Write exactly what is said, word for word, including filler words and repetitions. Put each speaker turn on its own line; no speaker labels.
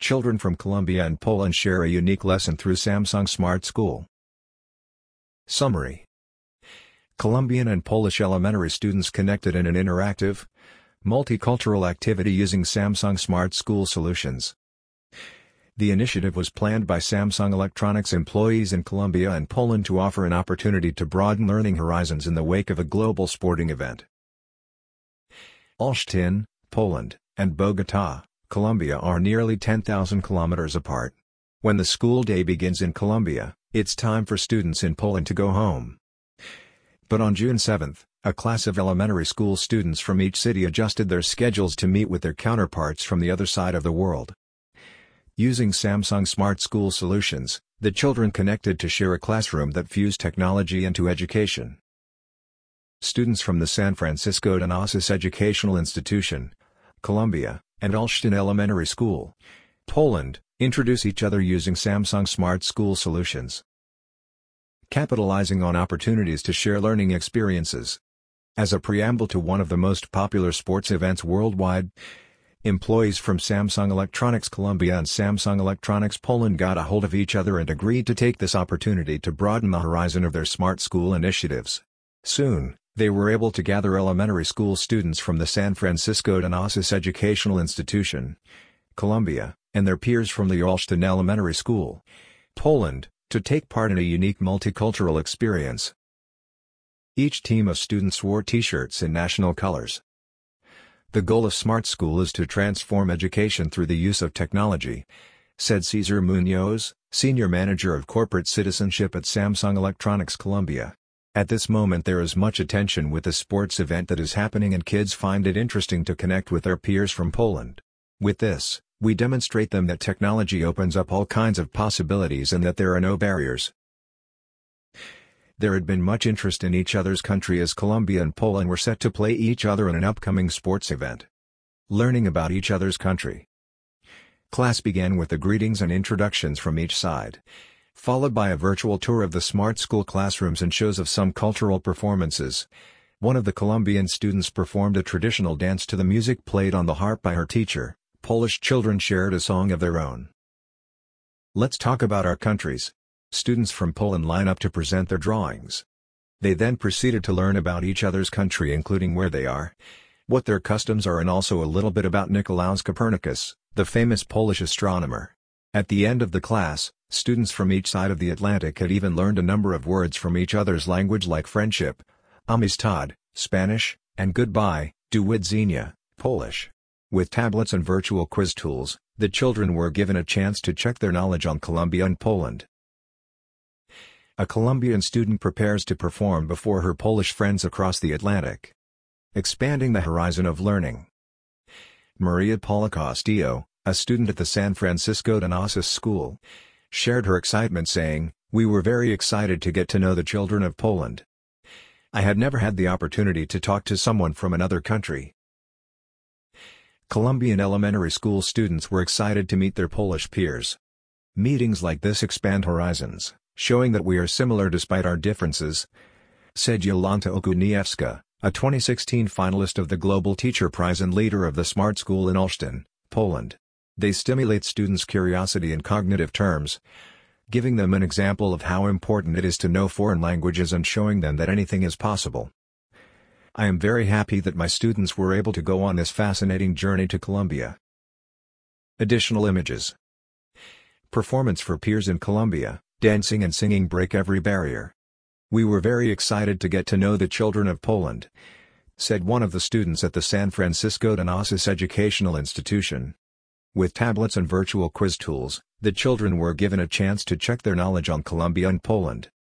Children from Colombia and Poland share a unique lesson through Samsung Smart School. Summary: Colombian and Polish elementary students connected in an interactive, multicultural activity using Samsung Smart School solutions. The initiative was planned by Samsung Electronics employees in Colombia and Poland to offer an opportunity to broaden learning horizons in the wake of a global sporting event. Olsztyn, Poland, and Bogotá, Colombia are nearly ten thousand kilometers apart. When the school day begins in Colombia, it's time for students in Poland to go home. But on June seventh, a class of elementary school students from each city adjusted their schedules to meet with their counterparts from the other side of the world. Using Samsung Smart School solutions, the children connected to share a classroom that fused technology into education. Students from the San Francisco de Osis Educational Institution, Colombia, and Olsztyn Elementary School, Poland, introduce each other using Samsung Smart School solutions. Capitalizing on opportunities to share learning experiences. As a preamble to one of the most popular sports events worldwide, employees from Samsung Electronics Colombia and Samsung Electronics Poland got a hold of each other and agreed to take this opportunity to broaden the horizon of their smart school initiatives. Soon, they were able to gather elementary school students from the San Francisco de Osis Educational Institution, Colombia, and their peers from the Olsztyn Elementary School, Poland, to take part in a unique multicultural experience. Each team of students wore t-shirts in national colors. The goal of Smart School is to transform education through the use of technology, said Cesar Munoz, Senior Manager of Corporate Citizenship at Samsung Electronics Colombia. At this moment there is much attention with the sports event that is happening and kids find it interesting to connect with their peers from Poland. With this, we demonstrate them that technology opens up all kinds of possibilities and that there are no barriers. There had been much interest in each other's country as Colombia and Poland were set to play each other in an upcoming sports event. Learning about each other's country. Class began with the greetings and introductions from each side, followed by a virtual tour of the Smart School classrooms and shows of some cultural performances. One of the Colombian students performed a traditional dance to the music played on the harp by her teacher. Polish children shared a song of their own. Let's talk about our countries. Students from Poland line up to present their drawings. They then proceeded to learn about each other's country, including where they are, what their customs are, and also a little bit about Nicolaus Copernicus, the famous Polish astronomer. At the end of the class, students from each side of the Atlantic had even learned a number of words from each other's language like friendship, amistad, Spanish, and goodbye, do widzenia, Polish. With tablets and virtual quiz tools, the children were given a chance to check their knowledge on Colombia and Poland. A Colombian student prepares to perform before her Polish friends across the Atlantic. Expanding the horizon of learning. Maria Paula Castillo, a student at the San Francisco de Osis School, shared her excitement saying, "We were very excited to get to know the children of Poland. I had never had the opportunity to talk to someone from another country." Colombian elementary school students were excited to meet their Polish peers. Meetings like this expand horizons, showing that we are similar despite our differences, said Jolanta Okuniewska, a twenty sixteen finalist of the Global Teacher Prize and leader of the Smart School in Olsztyn, Poland. They stimulate students' curiosity in cognitive terms, giving them an example of how important it is to know foreign languages and showing them that anything is possible. I am very happy that my students were able to go on this fascinating journey to Colombia. Additional images. Performance for peers in Colombia, dancing and singing break every barrier. We were very excited to get to know the children of Poland, said one of the students at the San Francisco de Osis Educational Institution. With tablets and virtual quiz tools, the children were given a chance to check their knowledge on Colombia and Poland.